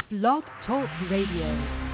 Blog Talk Radio.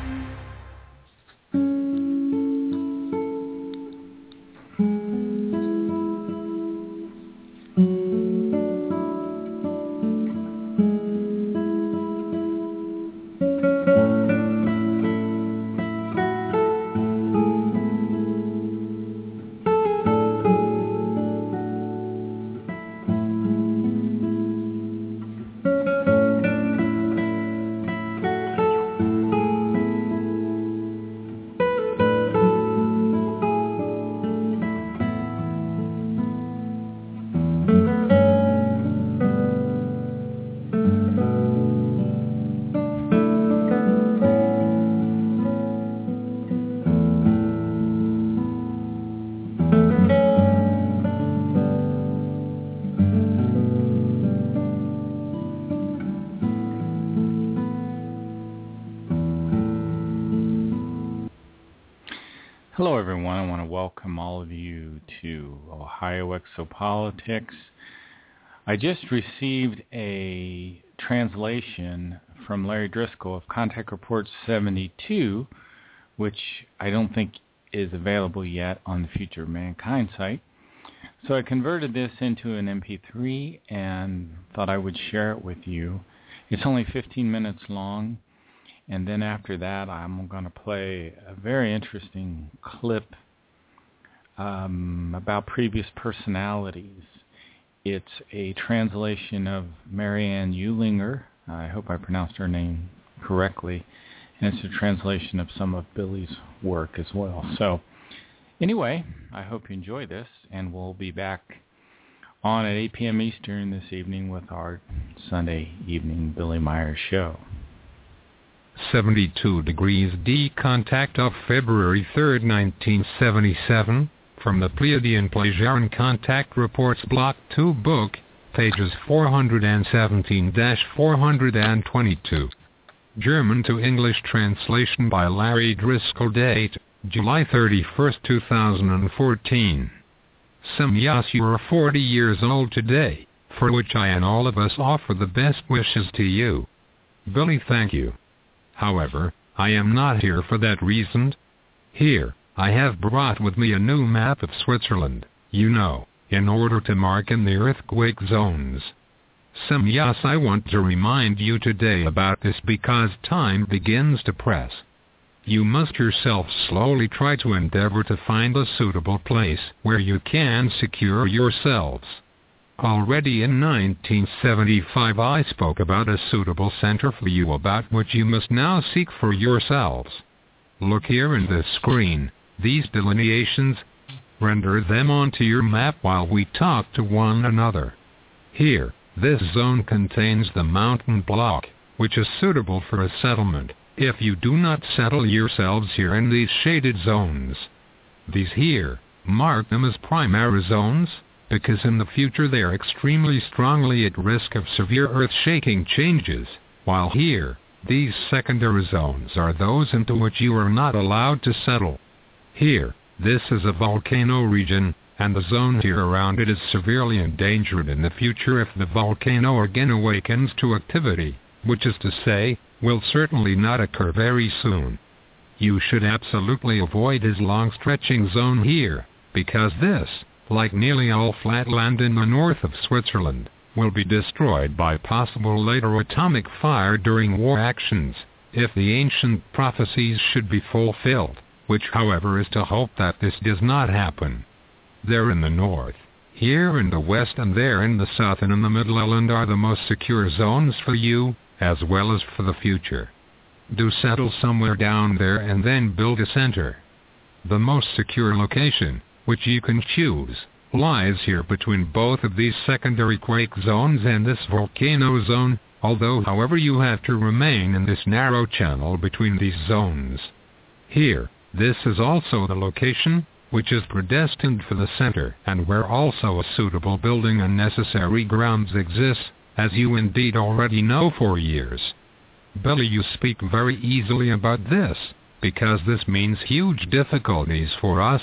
Hello everyone, I want to welcome all of you to Ohio Exopolitics. I just received a translation from Larry Driscoll of Contact Report 72, which I don't think is available yet on the Future of Mankind site. So I converted this into an MP3 and thought I would share it with you. It's only 15 minutes long. And then after that, I'm going to play a very interesting clip about previous personalities. It's a translation of Marianne Eulinger. I hope I pronounced her name correctly. And it's a translation of some of Billy's work as well. So anyway, I hope you enjoy this. And we'll be back on at 8 p.m. Eastern this evening with our Sunday evening Billy Myers show. 72 degrees D. Contact of February 3, 1977, from the Pleiadian Plejaren Contact Reports Block 2 book, pages 417-422. German to English translation by Larry Driscoll. Date, July 31, 2014. Semyas, you are 40 years old today, for which I and all of us offer the best wishes to you. Billy, thank you. However, I am not here for that reason. Here, I have brought with me a new map of Switzerland, in order to mark in the earthquake zones. Semyas, I want to remind you today about this because time begins to press. You must yourself slowly try to endeavor to find a suitable place where you can secure yourselves. Already in 1975 I spoke about a suitable center for you about which you must now seek for yourselves. Look here in this screen, these delineations. Render them onto your map while we talk to one another. Here, this zone contains the mountain block, which is suitable for a settlement, if you do not settle yourselves here in these shaded zones. These here, mark them as primary zones, because in the future they are extremely strongly at risk of severe earth-shaking changes, while here, these secondary zones are those into which you are not allowed to settle. Here, this is a volcano region, and the zone here around it is severely endangered in the future if the volcano again awakens to activity, which is to say, will certainly not occur very soon. You should absolutely avoid this long-stretching zone here, because this, like nearly all flat land in the north of Switzerland, will be destroyed by possible later atomic fire during war actions, if the ancient prophecies should be fulfilled, which however is to hope that this does not happen. There in the north, here in the west and there in the south and in the middle island are the most secure zones for you, as well as for the future. Do settle somewhere down there and then build a center. The most secure location, which you can choose, lies here between both of these secondary quake zones and this volcano zone, although however you have to remain in this narrow channel between these zones. Here, this is also the location, which is predestined for the center, and where also a suitable building and necessary grounds exists, as you indeed already know for years. Billy, you speak very easily about this, because this means huge difficulties for us.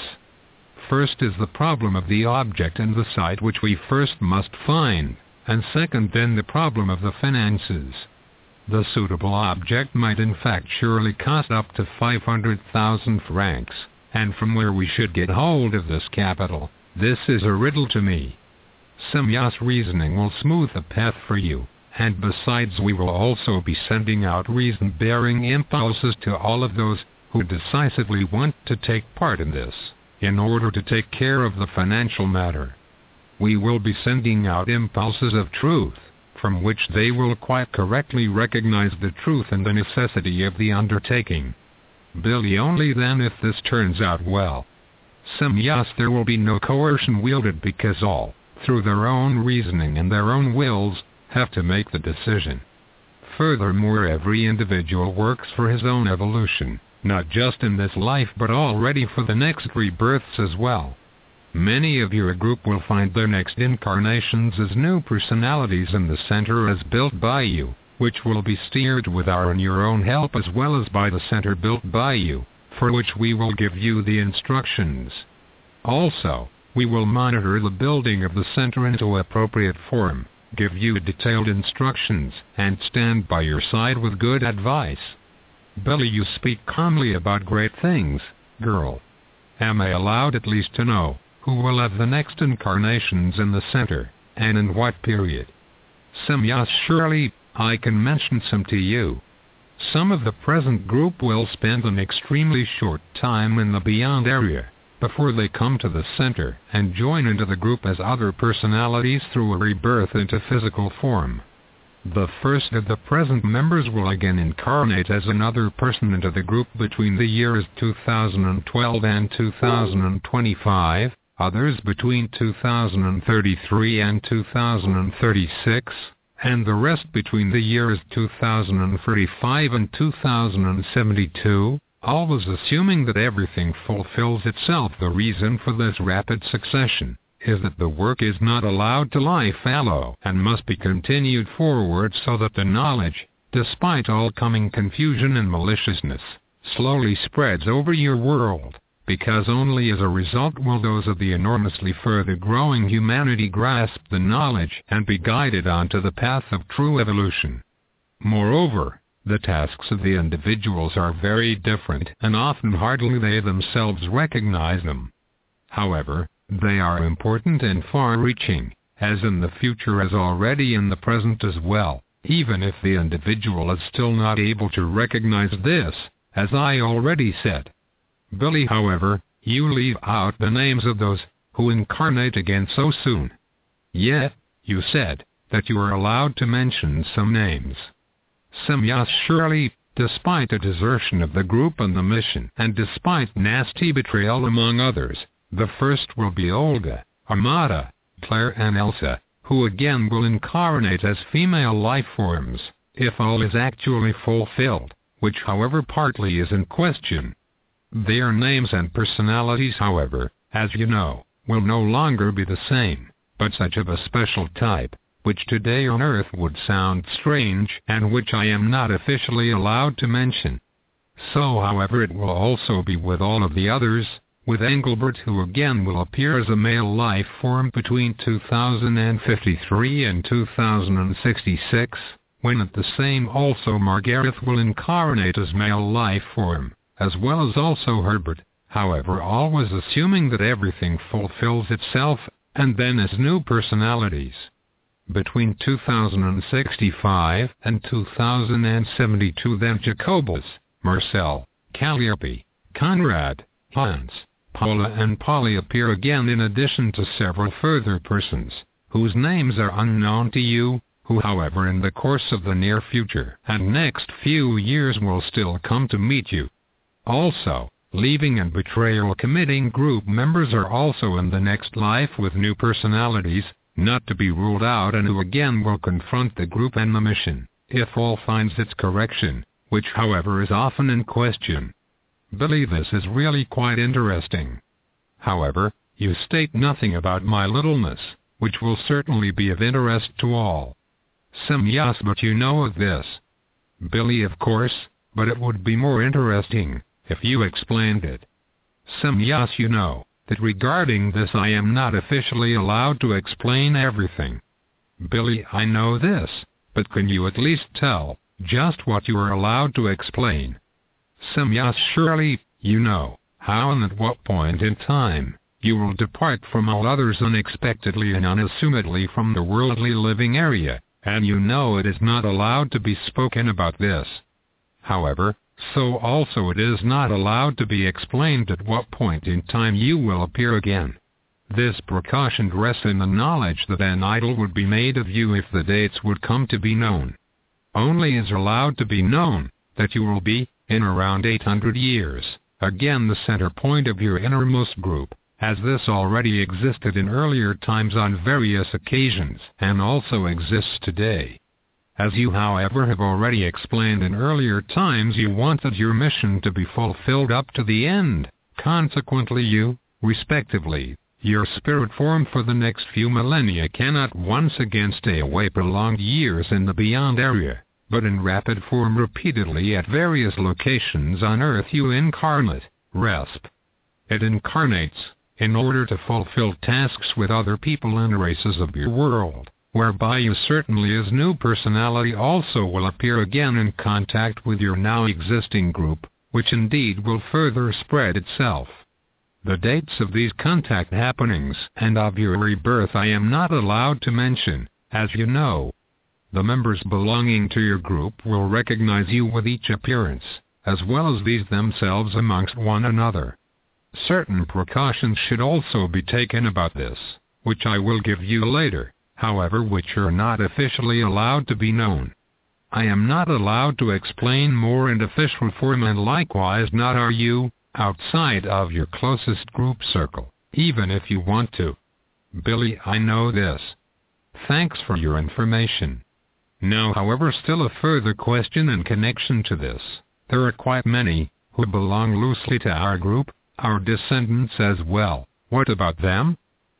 First is the problem of the object and the site which we first must find, and second then the problem of the finances. The suitable object might in fact surely cost up to 500,000 francs, and from where we should get hold of this capital, this is a riddle to me. Semyon's reasoning will smooth the path for you, and besides we will also be sending out reason-bearing impulses to all of those who decisively want to take part in this, in order to take care of the financial matter. We will be sending out impulses of truth, from which they will quite correctly recognize the truth and the necessity of the undertaking. Billy, only then if this turns out well. Semyon, there will be no coercion wielded because all, through their own reasoning and their own wills, have to make the decision. Furthermore, every individual works for his own evolution, not just in this life but already for the next rebirths as well. Many of your group will find their next incarnations as new personalities in the center as built by you, which will be steered with our and your own help as well as by the center built by you, for which we will give you the instructions. Also, we will monitor the building of the center into appropriate form, give you detailed instructions, and stand by your side with good advice. Billy, you speak calmly about great things, girl. Am I allowed at least to know who will have the next incarnations in the center, and in what period? Semyon, surely, I can mention some to you. Some of the present group will spend an extremely short time in the beyond area, before they come to the center and join into the group as other personalities through a rebirth into physical form. The first of the present members will again incarnate as another person into the group between the years 2012 and 2025, others between 2033 and 2036, and the rest between the years 2035 and 2072, always assuming that everything fulfills itself. The reason for this rapid succession is that the work is not allowed to lie fallow and must be continued forward so that the knowledge, despite all coming confusion and maliciousness, slowly spreads over your world, because only as a result will those of the enormously further growing humanity grasp the knowledge and be guided onto the path of true evolution. Moreover, the tasks of the individuals are very different and often hardly they themselves recognize them. However, they are important and far-reaching, as in the future as already in the present as well, even if the individual is still not able to recognize this, as I already said. Billy, however, you leave out the names of those who incarnate again so soon. Yet, you said that you are allowed to mention some names. Semyon, surely, despite a desertion of the group and the mission, and despite nasty betrayal among others, the first will be Olga, Armada, Claire and Elsa, who again will incarnate as female life forms, if all is actually fulfilled, which however partly is in question. Their names and personalities, however, as you know, will no longer be the same, but such of a special type, which today on Earth would sound strange and which I am not officially allowed to mention. So, however, it will also be with all of the others, with Engelbert, who again will appear as a male life form between 2053 and 2066, when at the same also Margareth will incarnate as male life form, as well as also Herbert, however always assuming that everything fulfills itself, and then as new personalities. Between 2065 and 2072 then Jacobus, Marcel, Calliope, Conrad, Hans, Paula and Polly appear again in addition to several further persons, whose names are unknown to you, who however in the course of the near future and next few years will still come to meet you. Also, leaving and betrayal committing group members are also in the next life with new personalities, not to be ruled out, and who again will confront the group and the mission, if all finds its correction, which however is often in question. Billy, this is really quite interesting. However, you state nothing about my littleness, which will certainly be of interest to all. Semyon, but you know of this. Billy, of course, but it would be more interesting if you explained it. Semyon, you know that regarding this I am not officially allowed to explain everything. Billy, I know this, but can you at least tell just what you are allowed to explain. Yes, surely, you know how and at what point in time you will depart from all others unexpectedly and unassumedly from the worldly living area, and you know it is not allowed to be spoken about this. However, so also it is not allowed to be explained at what point in time you will appear again. This precaution rests in the knowledge that an idol would be made of you if the dates would come to be known. Only is allowed to be known that you will be, in around 800 years, again the center point of your innermost group, as this already existed in earlier times on various occasions and also exists today. As you, however, have already explained in earlier times, you wanted your mission to be fulfilled up to the end. Consequently, you, respectively, your spirit form for the next few millennia cannot once again stay away prolonged years in the beyond area, but in rapid form repeatedly at various locations on Earth you incarnate, resp. It incarnates, in order to fulfill tasks with other people and races of your world, whereby you certainly as new personality also will appear again in contact with your now existing group, which indeed will further spread itself. The dates of these contact happenings and of your rebirth I am not allowed to mention, as you know. The members belonging to your group will recognize you with each appearance, as well as these themselves amongst one another. Certain precautions should also be taken about this, which I will give you later, however, which are not officially allowed to be known. I am not allowed to explain more in official form, and likewise not are you, outside of your closest group circle, even if you want to. Billy, I know this. Thanks for your information. Now, however, still a further question in connection to this. There are quite many who belong loosely to our group, our descendants as well. What about them?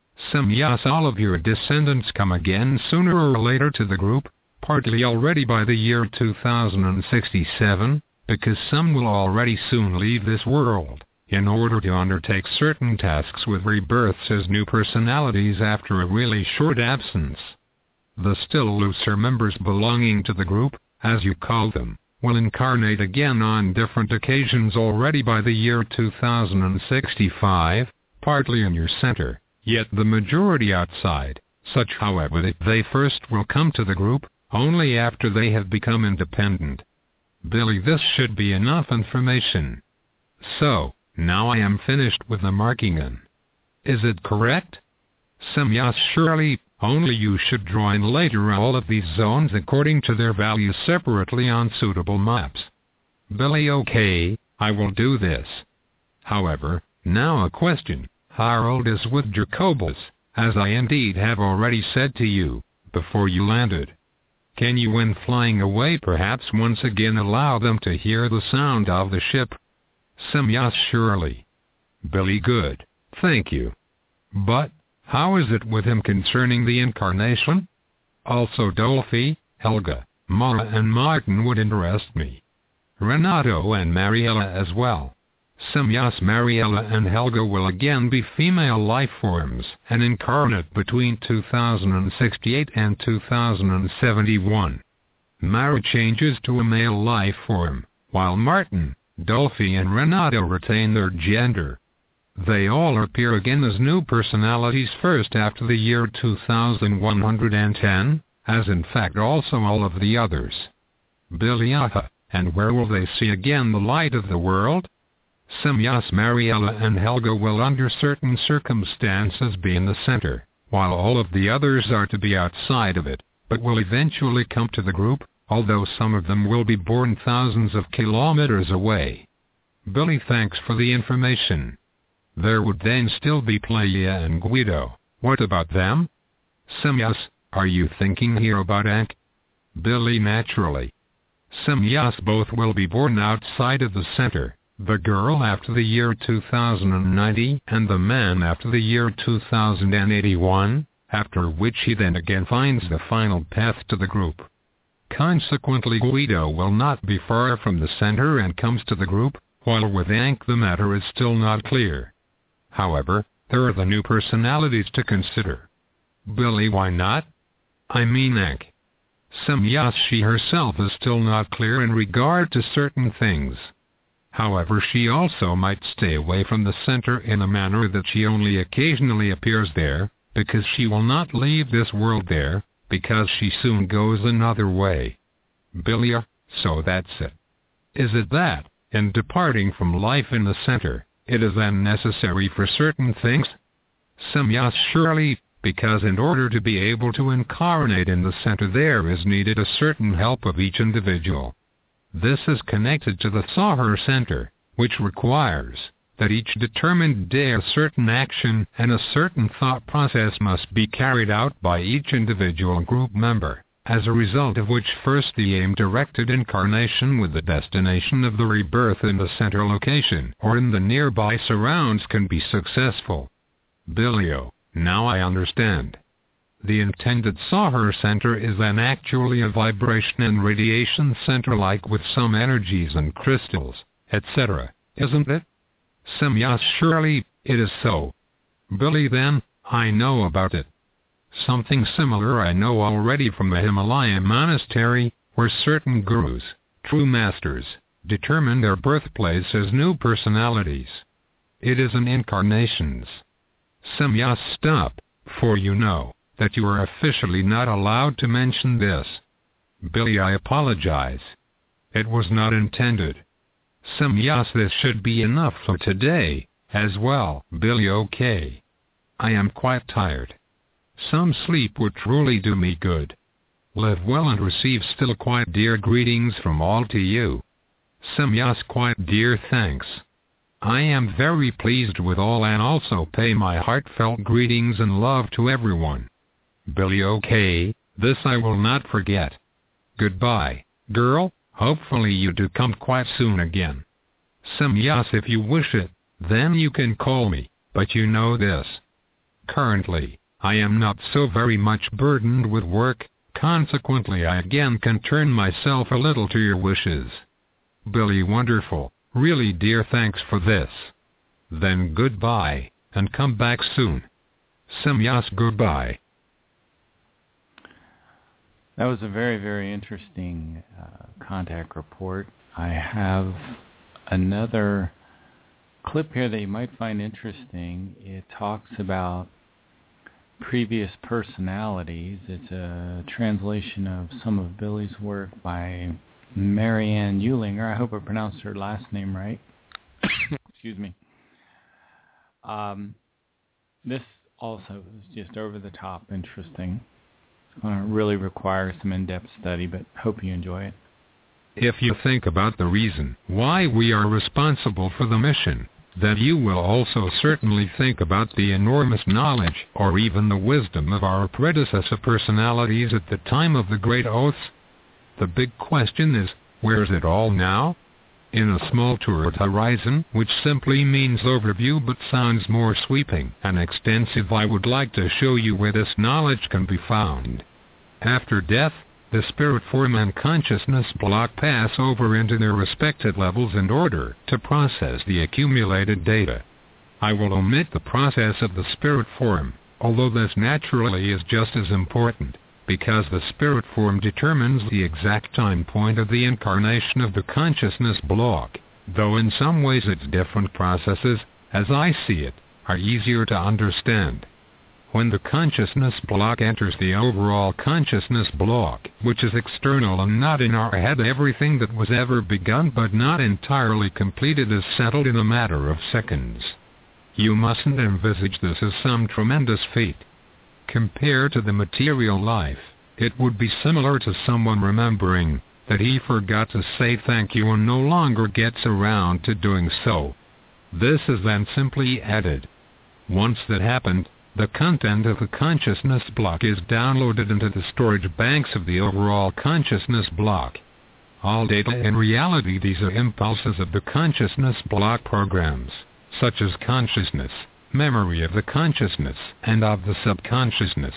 Yes, all of your descendants come again sooner or later to the group, partly already by the year 2067, because some will already soon leave this world, in order to undertake certain tasks with rebirths as new personalities after a really short absence. The still looser members belonging to the group, as you call them, will incarnate again on different occasions already by the year 2065, partly in your center, yet the majority outside. Such, however, they first will come to the group, only after they have become independent. Billy, this should be enough information. So, now I am finished with the marking in. Is it correct? Yes, surely, only you should draw in later all of these zones according to their values separately on suitable maps. Billy, okay, I will do this. However, now a question. How old is with Jacobus, as I indeed have already said to you, before you landed? Can you, when flying away, perhaps once again allow them to hear the sound of the ship? Yes, surely. Billy, good, thank you. But, how is it with him concerning the incarnation? Also Dolphy, Helga, Mara and Martin would interest me. Renato and Mariella as well. Yes, Mariella and Helga will again be female life forms and incarnate between 2068 and 2071. Mara changes to a male life form, while Martin, Dolphy and Renato retain their gender. They all appear again as new personalities first after the year 2110, as in fact also all of the others. Billy, and where will they see again the light of the world? Yes, Mariella and Helga will under certain circumstances be in the center, while all of the others are to be outside of it, but will eventually come to the group, although some of them will be born thousands of kilometers away. Billy, thanks for the information. There would then still be Playa and Guido. What about them? Yes, are you thinking here about Ank? Billy, naturally. Yes, both will be born outside of the center. The girl after the year 2090 and the man after the year 2081, after which he then again finds the final path to the group. Consequently, Guido will not be far from the center and comes to the group, while with Ank the matter is still not clear. However, there are the new personalities to consider. Billy, why not? I mean Ank. Semyas herself is still not clear in regard to certain things. However, she also might stay away from the center in a manner that she only occasionally appears there, because she will not leave this world there, because she soon goes another way. Bilya, so that's it. Is it that, in departing from life in the center, it is then necessary for certain things? Semyas, surely, because in order to be able to incarnate in the center there is needed a certain help of each individual. This is connected to the Sahar center, which requires that each determined day a certain action and a certain thought process must be carried out by each individual group member, as a result of which first the aim-directed incarnation with the destination of the rebirth in the center location or in the nearby surrounds can be successful. Bilyo, now I understand. The intended Sahar center is then actually a vibration and radiation center like with some energies and crystals, etc., isn't it? Semyas, surely, it is so. Billy, then, I know about it. Something similar I know already from the Himalayan monastery, where certain gurus, true masters, determine their birthplace as new personalities. It is in incarnations. Semyas, stop, for you know that you are officially not allowed to mention this. Billy, I apologize. It was not intended. Semyas, this should be enough for today, as well. Billy, okay. I am quite tired. Some sleep would truly do me good. Live well and receive still quite dear greetings from all to you. Semyas, quite dear thanks. I am very pleased with all and also pay my heartfelt greetings and love to everyone. Billy, okay, this I will not forget. Goodbye, girl, hopefully you do come quite soon again. Semyas, if you wish it, then you can call me, but you know this. Currently, I am not so very much burdened with work, consequently I again can turn myself a little to your wishes. Billy, wonderful, really dear, thanks for this. Then goodbye, and come back soon. Semyas, goodbye. That was a very, very interesting contact report. I have another clip here that you might find interesting. It talks about previous personalities. It's a translation of some of Billy's work by Marianne Eulinger. I hope I pronounced her last name right. Excuse me. This also is just over the top interesting. Really requires some in-depth study, but hope you enjoy it. If you think about the reason why we are responsible for the mission, then you will also certainly think about the enormous knowledge or even the wisdom of our predecessor personalities at the time of the Great Oaths. The big question is, where is it all now? In a small toward horizon, which simply means overview but sounds more sweeping and extensive, I would like to show you where this knowledge can be found. After death, the spirit form and consciousness block pass over into their respective levels in order to process the accumulated data. I will omit the process of the spirit form, although this naturally is just as important, because the spirit form determines the exact time point of the incarnation of the consciousness block, though in some ways its different processes, as I see it, are easier to understand. When the consciousness block enters the overall consciousness block, which is external and not in our head, everything that was ever begun but not entirely completed is settled in a matter of seconds. You mustn't envisage this as some tremendous feat. Compared to the material life, it would be similar to someone remembering that he forgot to say thank you and no longer gets around to doing so. This is then simply added. Once that happened, the content of the consciousness block is downloaded into the storage banks of the overall consciousness block. All data in reality, these are impulses of the consciousness block programs, such as consciousness, memory of the consciousness and of the subconsciousness,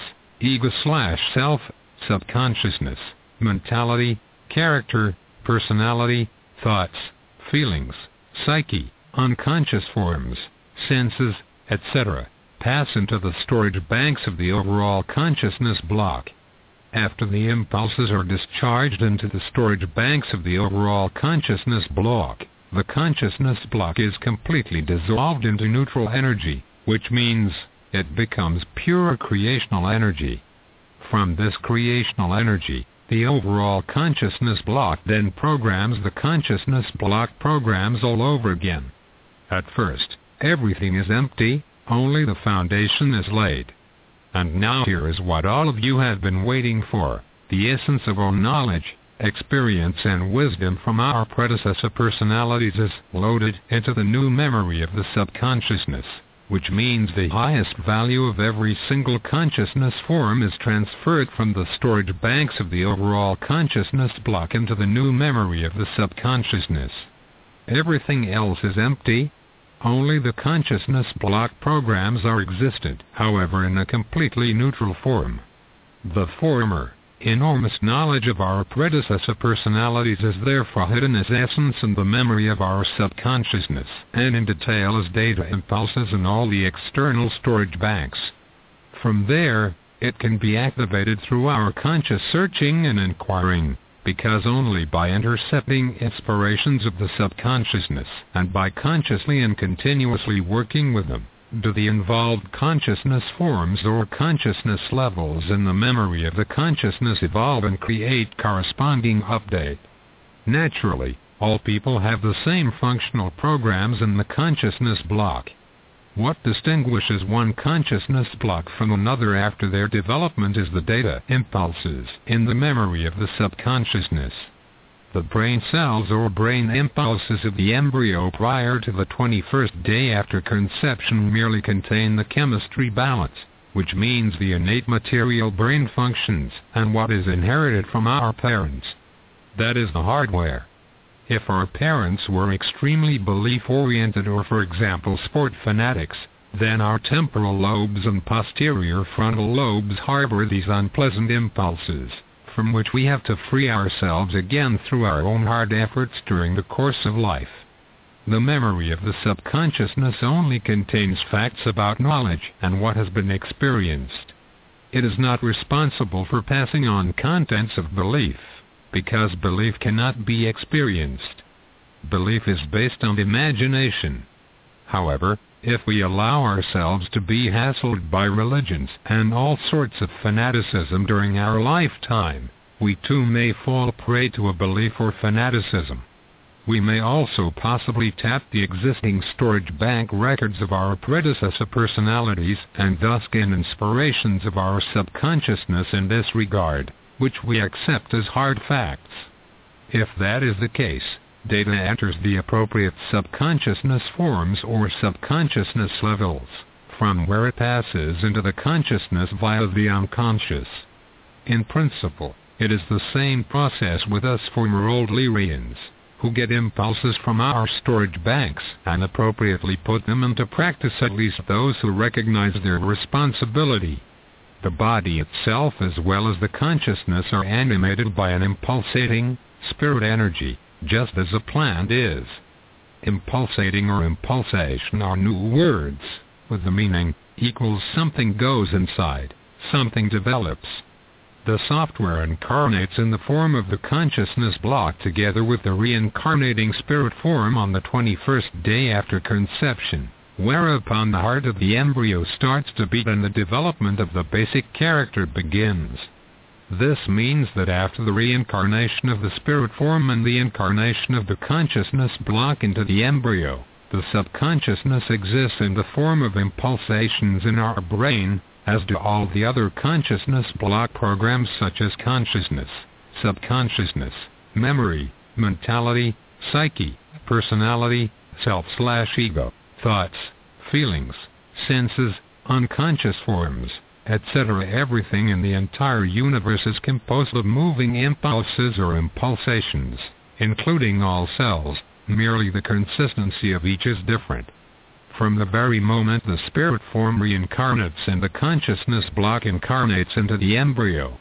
ego/self, subconsciousness, mentality, character, personality, thoughts, feelings, psyche, unconscious forms, senses, etc., pass into the storage banks of the overall consciousness block. After the impulses are discharged into the storage banks of the overall consciousness block, the consciousness block is completely dissolved into neutral energy, which means it becomes pure creational energy. From this creational energy, the overall consciousness block then programs the consciousness block programs all over again. At first, everything is empty, only the foundation is laid. And now here is what all of you have been waiting for. The essence of all knowledge, experience and wisdom from our predecessor personalities is loaded into the new memory of the subconsciousness, which means the highest value of every single consciousness form is transferred from the storage banks of the overall consciousness block into the new memory of the subconsciousness. Everything else is empty. Only the consciousness block programs are existent, however in a completely neutral form. The former, enormous knowledge of our predecessor personalities is therefore hidden as essence in the memory of our subconsciousness, and in detail as data impulses in all the external storage banks. From there, it can be activated through our conscious searching and inquiring, because only by intercepting inspirations of the subconsciousness, and by consciously and continuously working with them, do the involved consciousness forms or consciousness levels in the memory of the consciousness evolve and create corresponding update. Naturally, all people have the same functional programs in the consciousness block. What distinguishes one consciousness block from another after their development is the data impulses in the memory of the subconsciousness. The brain cells or brain impulses of the embryo prior to the 21st day after conception merely contain the chemistry balance, which means the innate material brain functions and what is inherited from our parents. That is the hardware. If our parents were extremely belief-oriented or, for example, sport fanatics, then our temporal lobes and posterior frontal lobes harbor these unpleasant impulses, from which we have to free ourselves again through our own hard efforts during the course of life. The memory of the subconsciousness only contains facts about knowledge and what has been experienced. It is not responsible for passing on contents of belief, because belief cannot be experienced. Belief is based on imagination. However, if we allow ourselves to be hassled by religions and all sorts of fanaticism during our lifetime, we too may fall prey to a belief or fanaticism. We may also possibly tap the existing storage bank records of our predecessor personalities and thus gain inspirations of our subconsciousness in this regard, which we accept as hard facts. If that is the case, data enters the appropriate subconsciousness forms or subconsciousness levels, from where it passes into the consciousness via the unconscious. In principle, it is the same process with us former old Lyrians, who get impulses from our storage banks and appropriately put them into practice, at least those who recognize their responsibility. The body itself as well as the consciousness are animated by an impulsating spirit energy, just as a plant is. Impulsating or impulsation are new words, with the meaning equals something goes inside, something develops. The software incarnates in the form of the consciousness block together with the reincarnating spirit form on the 21st day after conception, whereupon the heart of the embryo starts to beat and the development of the basic character begins. This means that after the reincarnation of the spirit form and the incarnation of the consciousness block into the embryo, the subconsciousness exists in the form of impulsations in our brain, as do all the other consciousness block programs such as consciousness, subconsciousness, memory, mentality, psyche, personality, self/ego, thoughts, feelings, senses, unconscious forms, etc. Everything in the entire universe is composed of moving impulses or impulsations, including all cells, merely the consistency of each is different. From the very moment the spirit form reincarnates and the consciousness block incarnates into the embryo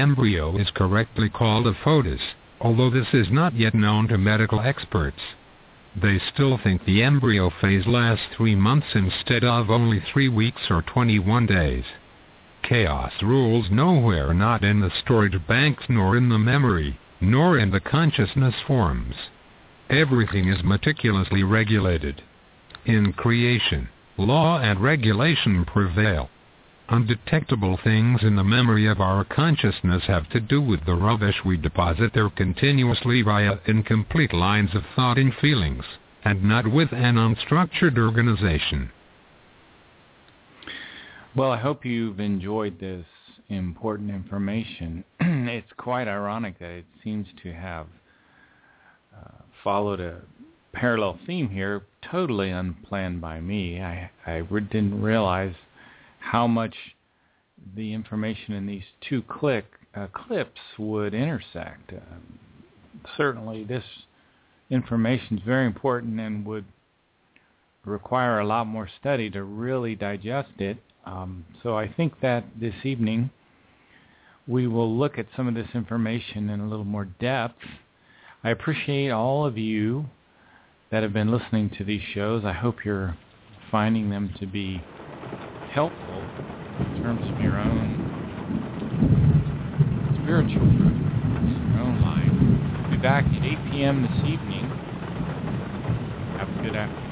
is correctly called a foetus, although this is not yet known to medical experts. They still think the embryo phase lasts 3 months instead of only 3 weeks or 21 days. Chaos rules nowhere, not in the storage banks, nor in the memory, nor in the consciousness forms. Everything is meticulously regulated. In creation, law and regulation prevail. Undetectable things in the memory of our consciousness have to do with the rubbish we deposit there continuously via incomplete lines of thought and feelings, and not with an unstructured organization. Well, I hope you've enjoyed this important information. It's quite ironic that it seems to have followed a parallel theme here, totally unplanned by me. I didn't realize how much the information in these two clips would intersect. Certainly this information is very important and would require a lot more study to really digest it. So I think that this evening we will look at some of this information in a little more depth. I appreciate all of you that have been listening to these shows. I hope you're finding them to be helpful in terms of your own spiritual growth, your own life. I'll be back at 8 p.m. this evening. Have a good afternoon.